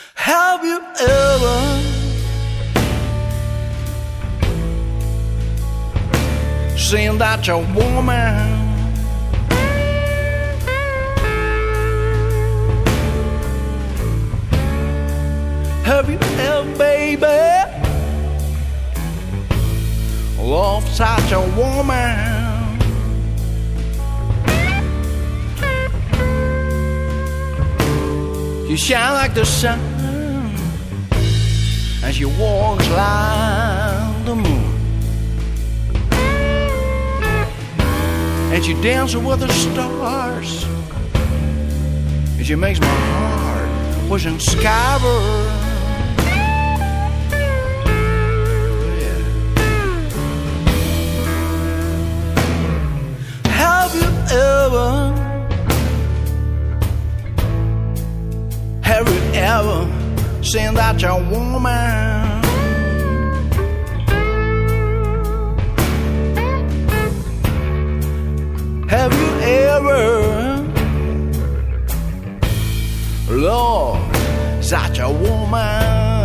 Have you ever seen that your woman have you ever, baby, loved such a woman? You shine like the sun as you walk like the moon, and you dance with the stars as you makes my heart push and skyward. Have you ever seen that young woman? Have you ever loved such a woman?